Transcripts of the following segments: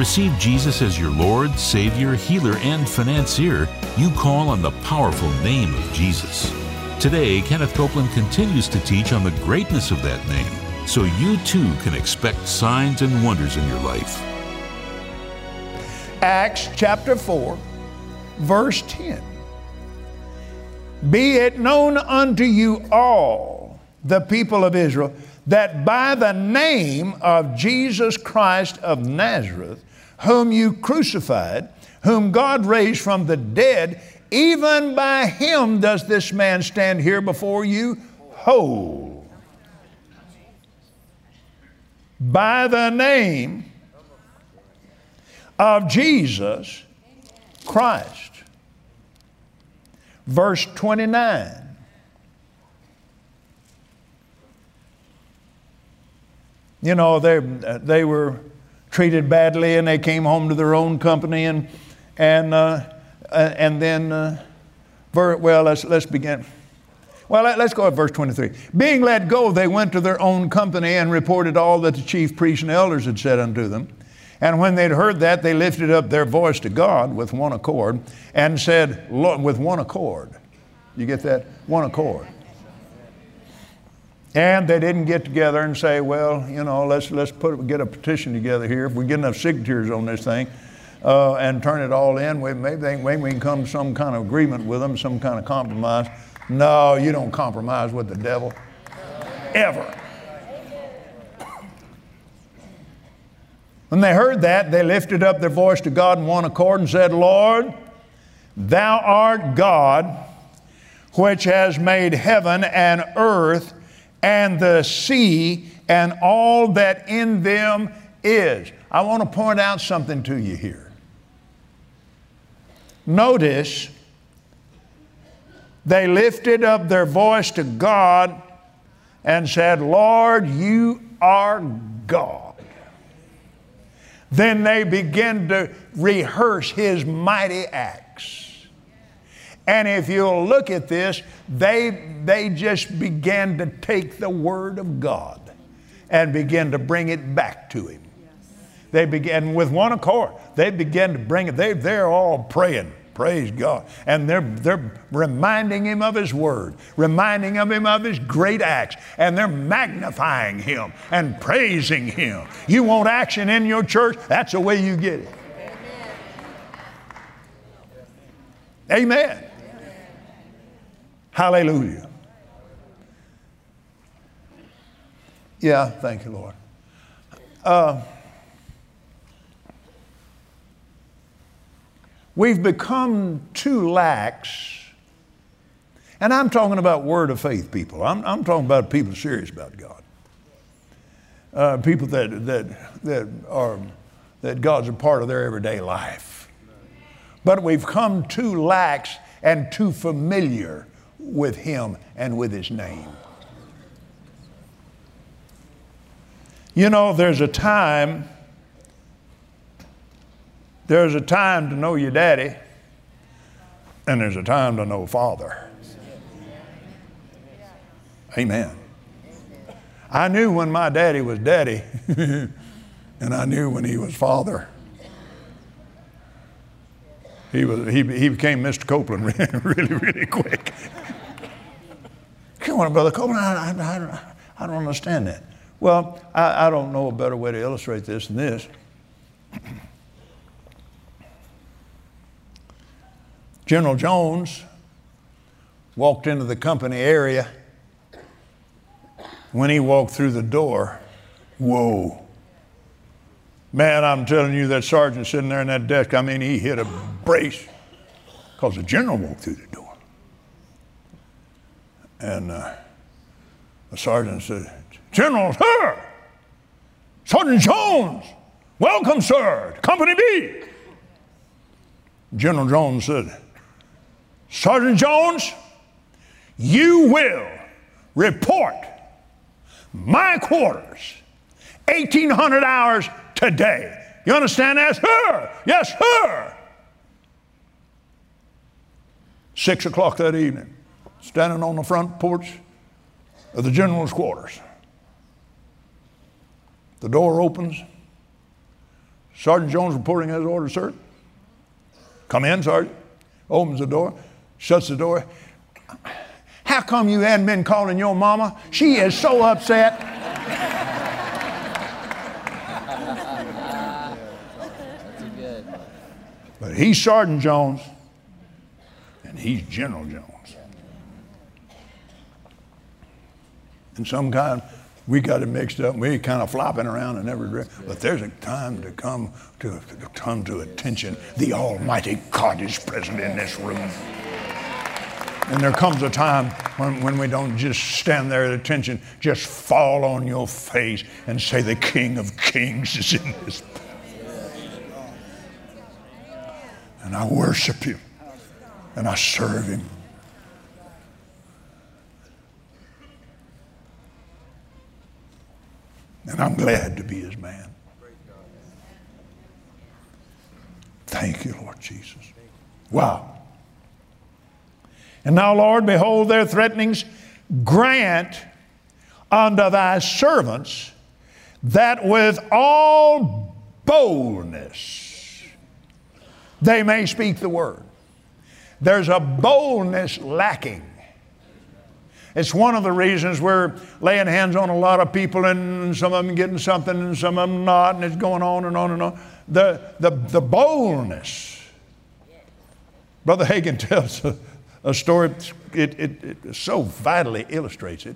receive Jesus as your Lord, Savior, healer, and financier, you call on the powerful name of Jesus. Today, Kenneth Copeland continues to teach on the greatness of that name, so you too can expect signs and wonders in your life. Acts chapter 4, verse 10. Be it known unto you all, the people of Israel, that by the name of Jesus Christ of Nazareth, whom you crucified, whom God raised from the dead, even by him does this man stand here before you whole. By the name of Jesus Christ. Verse 29. You know, they were treated badly, and they came home to their own company, and then let's begin. Well, let's go at verse 23. Being let go, they went to their own company and reported all that the chief priests and elders had said unto them. And when they'd heard that, they lifted up their voice to God with one accord and said, Lord, with one accord. You get that? One accord. And they didn't get together and say, well, you know, let's get a petition together here. If we get enough signatures on this thing and turn it all in, maybe we can come to some kind of agreement with them, some kind of compromise. No, you don't compromise with the devil. Ever. When they heard that, they lifted up their voice to God in one accord and said, Lord, thou art God, which has made heaven and earth and the sea and all that in them is. I want to point out something to you here. Notice, they lifted up their voice to God and said, Lord, you are God. Then they began to rehearse his mighty acts. And if you'll look at this, they just began to take the Word of God and begin to bring it back to him. They began with one accord. They began to bring it. They're all praying. Praise God. And they're reminding him of his word, reminding him of his great acts, and they're magnifying him and praising him. You want action in your church? That's the way you get it. Amen. Amen. Hallelujah. Yeah, thank you, Lord. We've become too lax, and I'm talking about word of faith people. I'm talking about people serious about God. People that God's a part of their everyday life. But we've come too lax and too familiar with him and with his name. You know, there's a time to know your daddy, and there's a time to know Father. Amen. I knew when my daddy was daddy, and I knew when he was father. He became Mr. Copeland really quick. Come on, Brother Copeland, I don't understand that. Well, I don't know a better way to illustrate this than this. General Jones walked into the company area. When he walked through the door, whoa. Man, I'm telling you, that sergeant sitting there in that desk, I mean, he hit a brace because the general walked through the door. And the sergeant said, General, sir, Sergeant Jones, welcome, sir, to Company B. General Jones said, Sergeant Jones, you will report my quarters 1,800 hours today. You understand that? Sir? Yes, sir. 6 o'clock that evening, standing on the front porch of the general's quarters. The door opens. Sergeant Jones reporting as order, sir. Come in, Sergeant. Opens the door, shuts the door. How come you hadn't been calling your mama? She is so upset. But he's Sergeant Jones, and he's General Jones. And some kind, we got it mixed up. We kind of flopping around in every direction. But there's a time to come to attention. The Almighty God is present in this room. And there comes a time when we don't just stand there at attention, just fall on your face and say, the King of Kings is in this place. And I worship Him. And I serve Him. And I'm glad to be His man. Thank you, Lord Jesus. Wow. And now, Lord, behold their threatenings. Grant unto thy servants that with all boldness they may speak the word. There's a boldness lacking. It's one of the reasons we're laying hands on a lot of people, and some of them getting something and some of them not, and it's going on and on and on. The boldness. Brother Hagin tells a story, it so vitally illustrates it.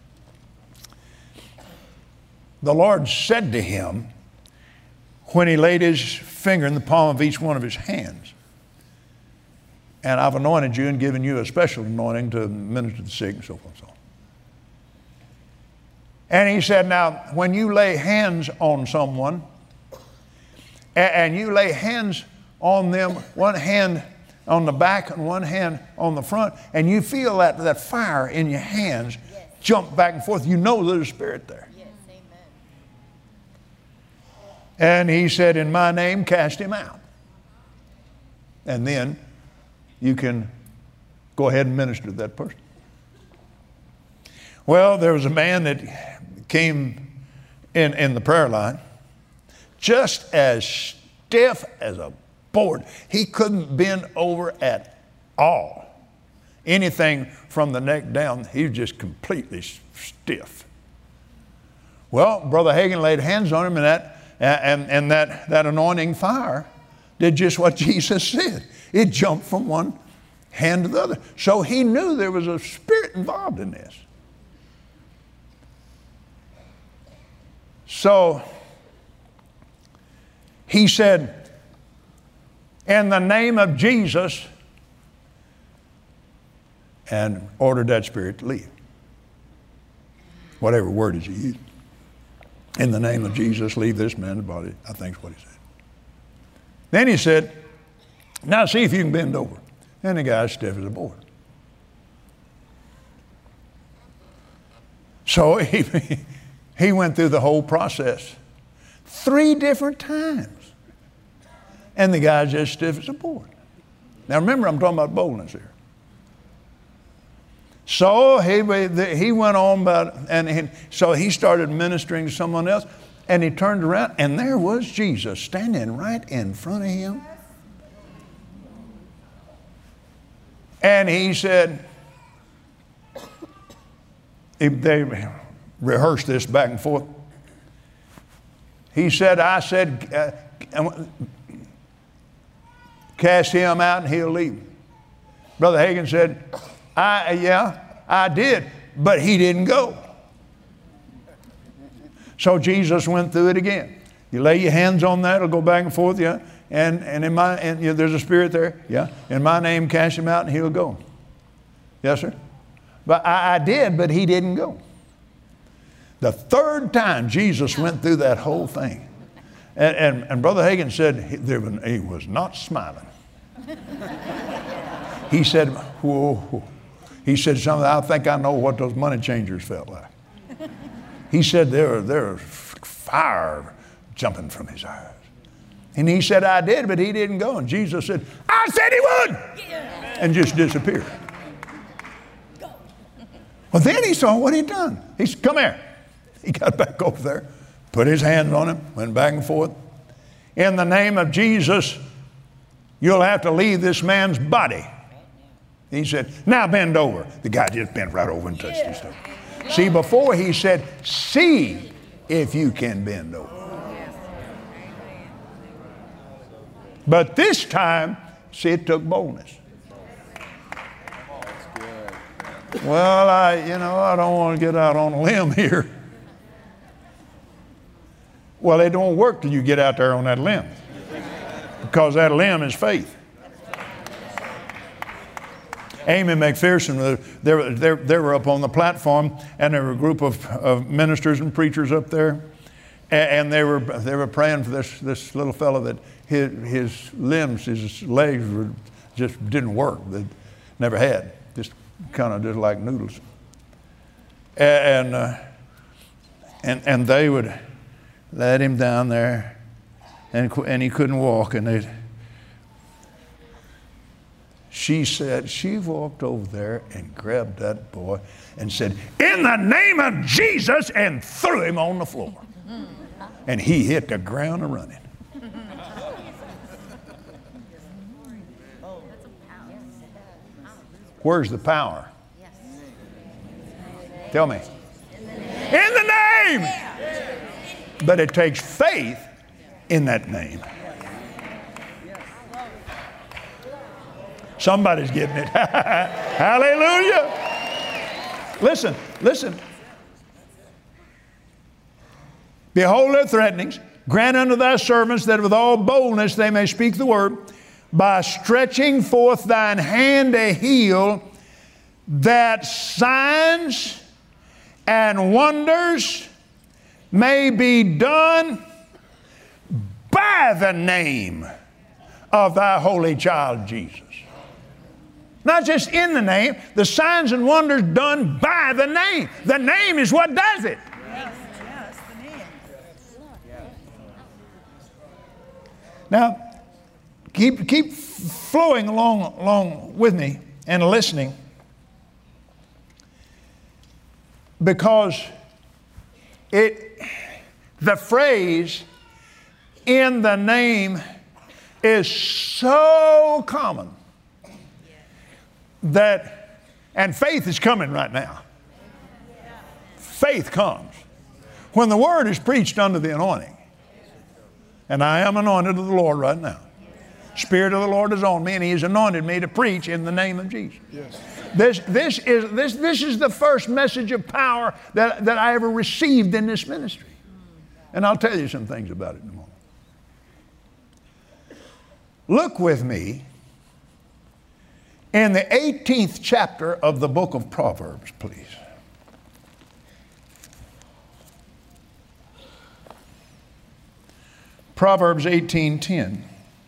The Lord said to him when He laid His finger in the palm of each one of his hands, and I've anointed you and given you a special anointing to minister to the sick and so forth and so on. And He said, now, when you lay hands on someone, and you lay hands on them, one hand on the back and one hand on the front, and you feel that fire in your hands jump back and forth, you know there's a spirit there. Yes, amen. And He said, in my name, cast him out. And then you can go ahead and minister to that person. Well, there was a man that came in the prayer line, just as stiff as a board. He couldn't bend over at all. Anything from the neck down, he was just completely stiff. Well, Brother Hagin laid hands on him, and that anointing fire did just what Jesus said. It jumped from one hand to the other. So he knew there was a spirit involved in this. So he said, in the name of Jesus, and ordered that spirit to leave. Whatever word is he used. In the name of Jesus, leave this man's body, I think is what he said. Then he said, now see if you can bend over. And the guy's stiff as a board. So he went through the whole process 3 different times. And the guy's just stiff as a board. Now remember, I'm talking about boldness here. So he went on, so he started ministering to someone else, and he turned around, and there was Jesus standing right in front of him. And he said, they rehearsed this back and forth. He said, I said, cast him out and he'll leave. Brother Hagin said, I did, but he didn't go. So Jesus went through it again. You lay your hands on that, it'll go back and forth, yeah. And there's a spirit there, yeah. In my name, cast him out and he'll go. Yes, sir. But I did, but he didn't go. The 3rd time Jesus went through that whole thing. And Brother Hagin said he was not smiling. He said, whoa. He said something, I think I know what those money changers felt like. He said there was fire jumping from his eyes. And he said, I did, but he didn't go. And Jesus said, I said he would. Yeah. And just disappeared. Go. Well, then he saw what he'd done. He said, come here. He got back over there, put his hands on him, went back and forth. in the name of Jesus, you'll have to leave this man's body. He said, now bend over. The guy just bent right over and touched his toe. See, before he said, see if you can bend over. But this time, see, it took boldness. Well, I don't want to get out on a limb here. Well, it don't work till you get out there on that limb, because that limb is faith. Amy McPherson, they were up on the platform, and there were a group of ministers and preachers up there, and they were praying for this little fellow that his limbs, his legs just didn't work. They never had, just kind of just like noodles, and they would let him down there, and he couldn't walk, and she said she walked over there and grabbed that boy and said, in the name of Jesus, and threw him on the floor. And he hit the ground a running. Where's the power? Tell me. In the name. But it takes faith in that name. Somebody's getting it. Hallelujah. Listen. Behold their threatenings. Grant unto thy servants that with all boldness they may speak the word, by stretching forth thine hand to heal, that signs and wonders may be done by the name of thy holy child Jesus. Not just in the name, the signs and wonders done by the name. The name is what does it. Yes, the name. Now, keep flowing along with me and listening, because the phrase in the name is so common that, and faith is coming right now. Faith comes when the word is preached under the anointing. And I am anointed of the Lord right now. Spirit of the Lord is on me, and He has anointed me to preach in the name of Jesus. Yes. This is the first message of power that I ever received in this ministry. And I'll tell you some things about it in a moment. Look with me in the 18th chapter of the book of Proverbs, please. Proverbs 18:10.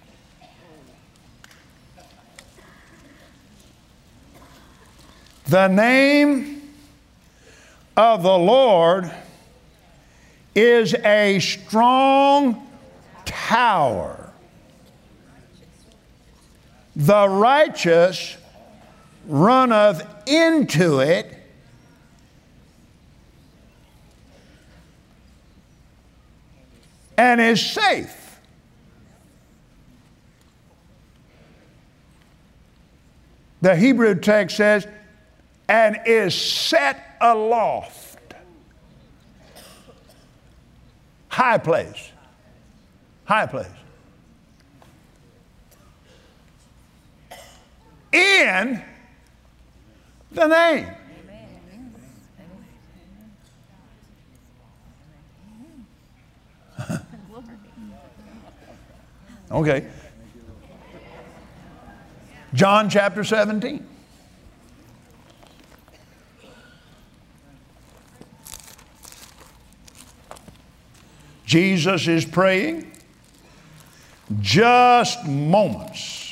The name of the Lord is a strong tower. The righteous runneth into it and is safe. The Hebrew text says, and is set aloft. High place. High place. In the name. Okay. John chapter 17. Jesus is praying. Just moments.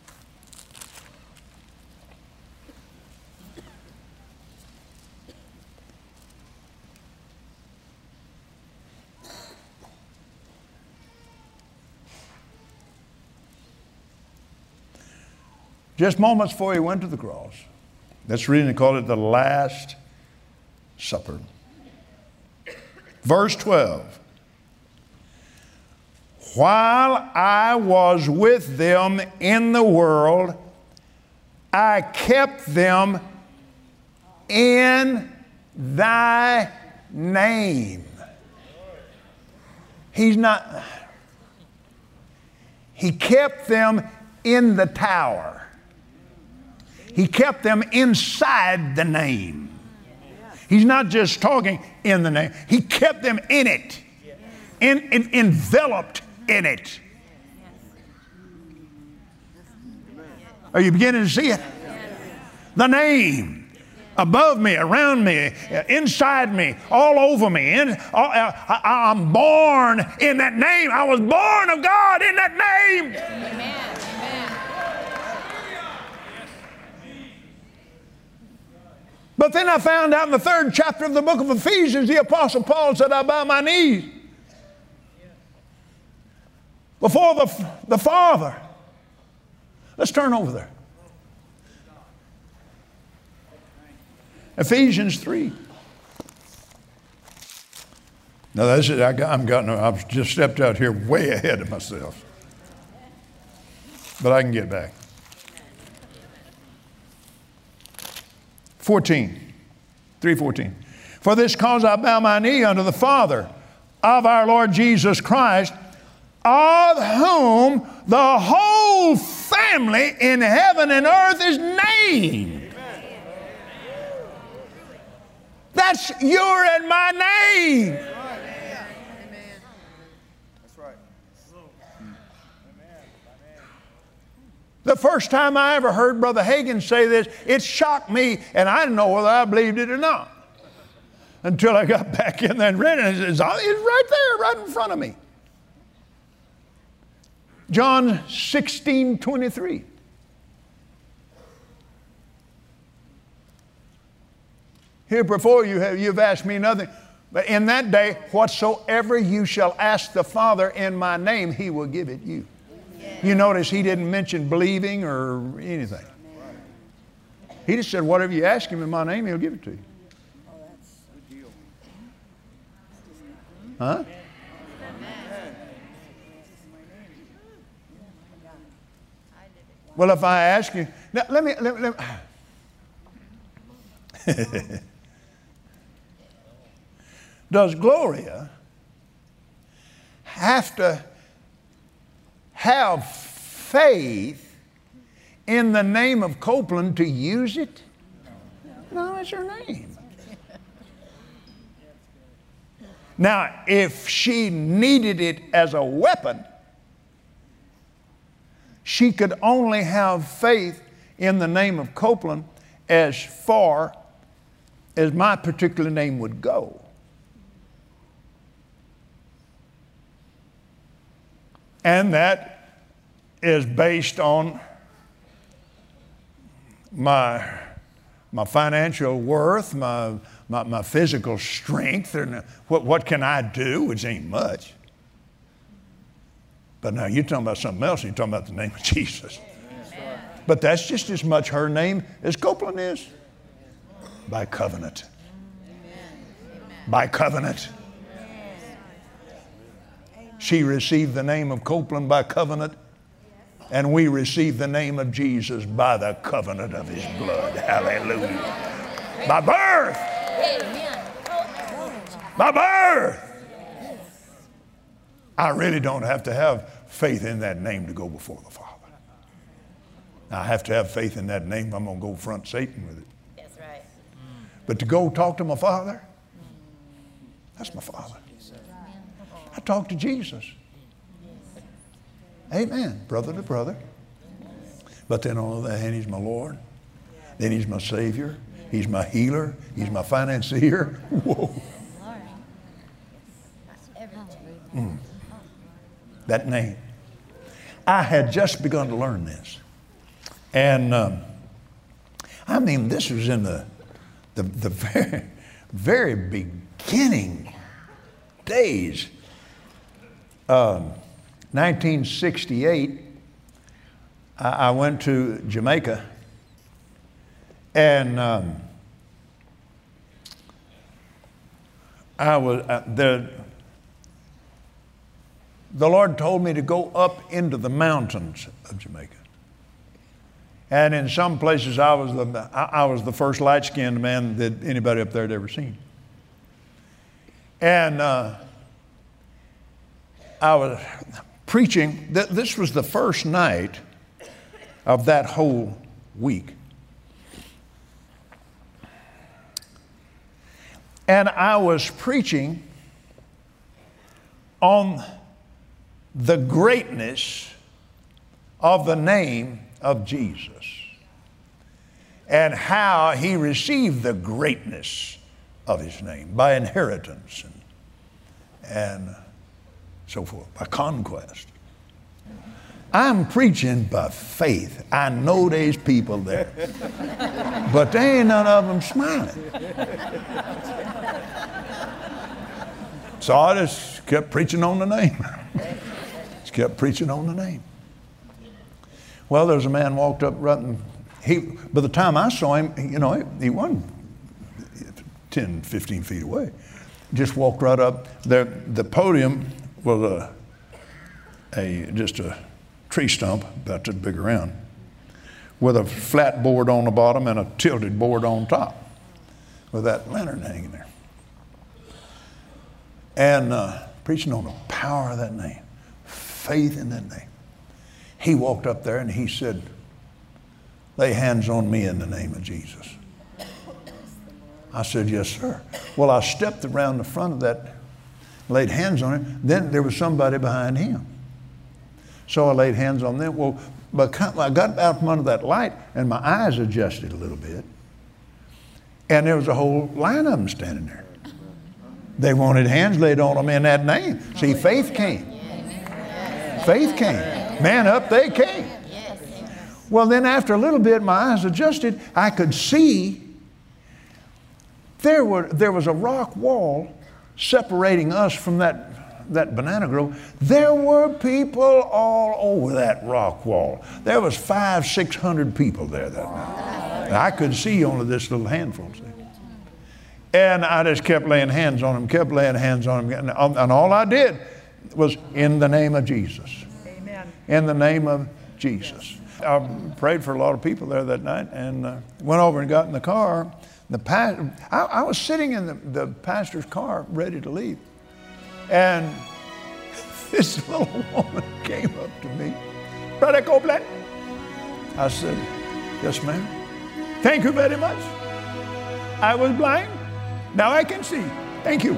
Just moments before He went to the cross. That's reason they call it the Last Supper. Verse 12. while I was with them in the world, I kept them in thy name. He kept them in the tower. He kept them inside the name. He's not just talking in the name. He kept them in it, enveloped in it. Are you beginning to see it? The name. Above me, around me, inside me, all over me. I'm born in that name. I was born of God in that name. Amen. But then I found out in the 3rd chapter of the book of Ephesians, the Apostle Paul said, I bow my knees before the Father. Let's turn over there. Ephesians 3. Now that's it. I've just stepped out here way ahead of myself. But I can get back. 3:14. For this cause I bow my knee unto the Father of our Lord Jesus Christ, of whom the whole family in heaven and earth is named. That's your and my name. That's right. The first time I ever heard Brother Hagin say this, it shocked me, and I didn't know whether I believed it or not. Until I got back in there and read it, and it's right there, right in front of me. John 16:23. Here before you've asked me nothing. But in that day, whatsoever you shall ask the Father in my name, he will give it you. Yeah. You notice he didn't mention believing or anything. He just said, whatever you ask him in my name, he'll give it to you. Oh, that's a good deal. Huh? Well, if I ask you, now let me does Gloria have to have faith in the name of Copeland to use it? No, it's her name. Now, if she needed it as a weapon, she could only have faith in the name of Copeland as far as my particular name would go. And that is based on my financial worth, my physical strength, and what can I do, which ain't much. But now you're talking about something else, and you're talking about the name of Jesus. Amen. But that's just as much her name as Copeland is. By covenant. Amen. By covenant. She received the name of Copeland by covenant, and we receive the name of Jesus by the covenant of his blood. Hallelujah. By birth. By birth. I really don't have to have faith in that name to go before the Father. I have to have faith in that name. I'm going to go front Satan with it. That's right. But to go talk to my Father, that's my Father. I talk to Jesus. Amen. Brother to brother. But then on the other hand, he's my Lord. Then he's my Savior. He's my healer. He's my financier. Whoa. That name. I had just begun to learn this. And I mean, this was in the very, very beginning days. 1968, I went to Jamaica, and I was the Lord told me to go up into the mountains of Jamaica. And in some places, I was the first light-skinned man that anybody up there had ever seen. And I was preaching. This was the first night of that whole week. And I was preaching on the greatness of the name of Jesus and how he received the greatness of his name by inheritance and so forth, by conquest. I'm preaching by faith. I know there's people there, but there ain't none of them smiling. So I just kept preaching on the name. Just kept preaching on the name. Well, there was a man walked up right, and by the time I saw him, he wasn't 10, 15 feet away. Just walked right up there. The podium was just a tree stump about that big around with a flat board on the bottom and a tilted board on top with that lantern hanging there. And preaching on the power of that name, faith in that name. He walked up there and he said, lay hands on me in the name of Jesus. I said, yes, sir. Well, I stepped around the front of that, laid hands on him. Then there was somebody behind him. So I laid hands on them. Well, but I got out from under that light and my eyes adjusted a little bit. And there was a whole line of them standing there. They wanted hands laid on them in that name. See, faith came. Faith came. Man, up they came. Well, then after a little bit, my eyes adjusted. I could see there was a rock wall separating us from that banana grove. There were people all over that rock wall. There was 500-600 people there that night. I could see only this little handful. See? And I just kept laying hands on him, and all I did was in the name of Jesus. Amen. In the name of Jesus. I prayed for a lot of people there that night and went over and got in the car. I was sitting in the pastor's car ready to leave. And this little woman came up to me. Brother Copeland. I said, yes, ma'am. Thank you very much. I was blind. Now I can see. Thank you.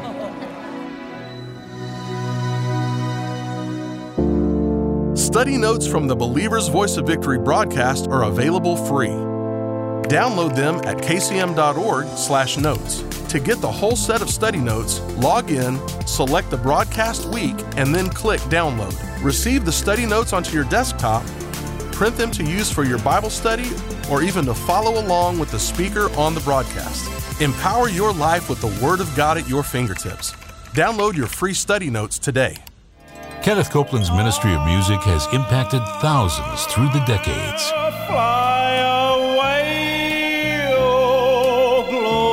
Study notes from the Believer's Voice of Victory broadcast are available free. Download them at kcm.org/notes. To get the whole set of study notes, log in, select the broadcast week, and then click Download. Receive the study notes onto your desktop, print them to use for your Bible study, or even to follow along with the speaker on the broadcast. Empower your life with the Word of God at your fingertips. Download your free study notes today. Kenneth Copeland's ministry of music has impacted thousands through the decades. Fly away, oh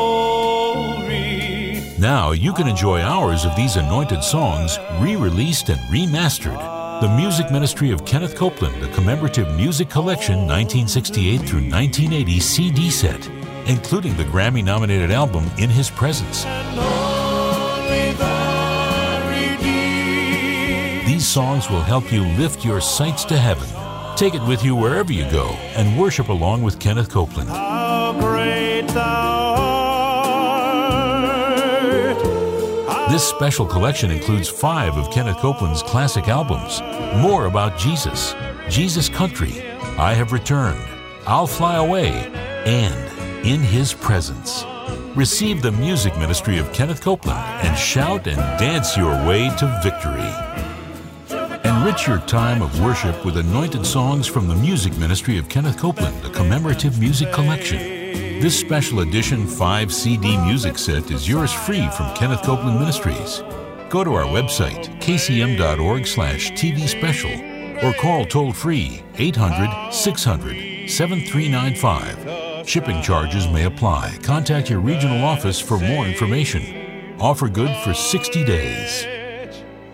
glory. Now you can enjoy hours of these anointed songs re-released and remastered. The music ministry of Kenneth Copeland, a commemorative music collection 1968 through 1980 CD set, including the Grammy-nominated album In His Presence. These songs will help you lift your sights to heaven. Take it with you wherever you go and worship along with Kenneth Copeland. How great thou art. This special collection includes 5 of Kenneth Copeland's classic albums. More About Jesus, Jesus Country, I Have Returned, I'll Fly Away, and In His Presence. Receive the music ministry of Kenneth Copeland and shout and dance your way to victory. Enrich your time of worship with anointed songs from the music ministry of Kenneth Copeland, a commemorative music collection. This special edition 5 CD music set is yours free from Kenneth Copeland Ministries. Go to our website, kcm.org/TV special, or call toll-free 800-600-7395. Shipping charges may apply. Contact your regional office for more information. Offer good for 60 days.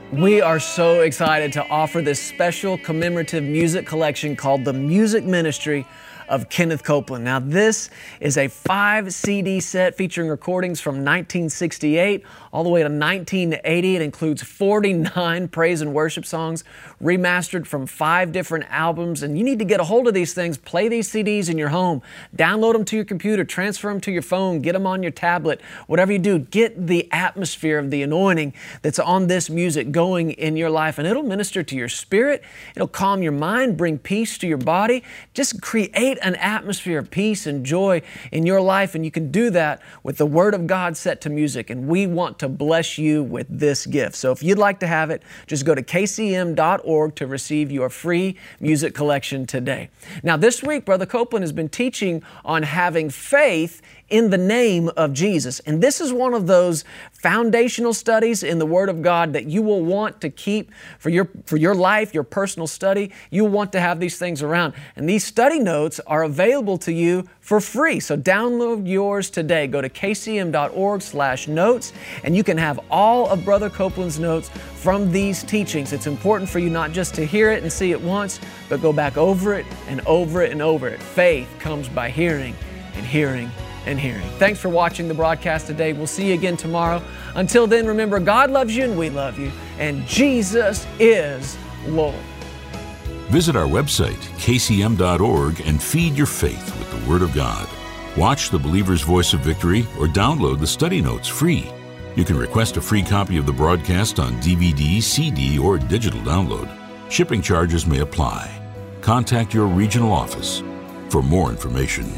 We are so excited to offer this special commemorative music collection called The Music Ministry of Kenneth Copeland. Now, this is a 5 CD set featuring recordings from 1968 all the way to 1980. It includes 49 praise and worship songs remastered from 5 different albums. And you need to get a hold of these things. Play these CDs in your home. Download them to your computer. Transfer them to your phone. Get them on your tablet. Whatever you do, get the atmosphere of the anointing that's on this music going in your life. And it'll minister to your spirit. It'll calm your mind, bring peace to your body. Just create an atmosphere of peace and joy in your life. And you can do that with the Word of God set to music. And we want to bless you with this gift. So if you'd like to have it, just go to kcm.org to receive your free music collection today. Now, this week, Brother Copeland has been teaching on having faith in the name of Jesus. And this is one of those foundational studies in the Word of God that you will want to keep for your life, your personal study. You want to have these things around. And these study notes are available to you for free. So download yours today. Go to kcm.org/notes, and you can have all of Brother Copeland's notes from these teachings. It's important for you not just to hear it and see it once, but go back over it and over it and over it. Faith comes by hearing, and hearing and hearing. Thanks for watching the broadcast today. We'll see you again tomorrow. Until then, remember, God loves you and we love you, and Jesus is Lord. Visit our website, kcm.org, and feed your faith with the Word of God. Watch The Believer's Voice of Victory or download the study notes free. You can request a free copy of the broadcast on DVD, CD, or digital download. Shipping charges may apply. Contact your regional office for more information.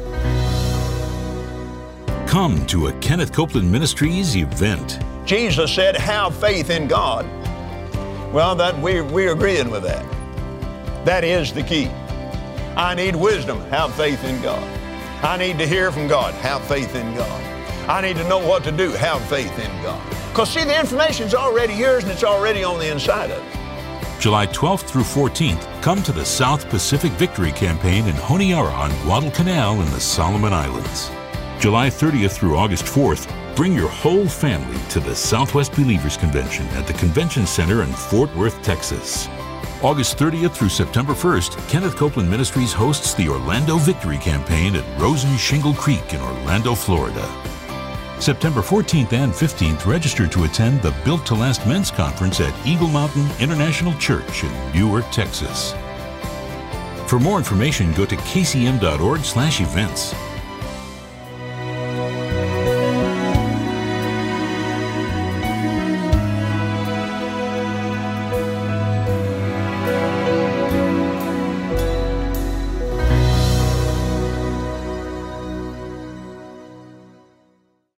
Come to a Kenneth Copeland Ministries event. Jesus said, have faith in God. Well, that we're agreeing with that. That is the key. I need wisdom, have faith in God. I need to hear from God, have faith in God. I need to know what to do, have faith in God. Because see, the information's already yours and it's already on the inside of you. July 12th through 14th, come to the South Pacific Victory Campaign in Honiara on Guadalcanal in the Solomon Islands. July 30th through August 4th, bring your whole family to the Southwest Believers Convention at the Convention Center in Fort Worth, Texas. August 30th through September 1st, Kenneth Copeland Ministries hosts the Orlando Victory Campaign at Rosen Shingle Creek in Orlando, Florida. September 14th and 15th, register to attend the Built to Last Men's Conference at Eagle Mountain International Church in Newark, Texas. For more information, go to kcm.org/events.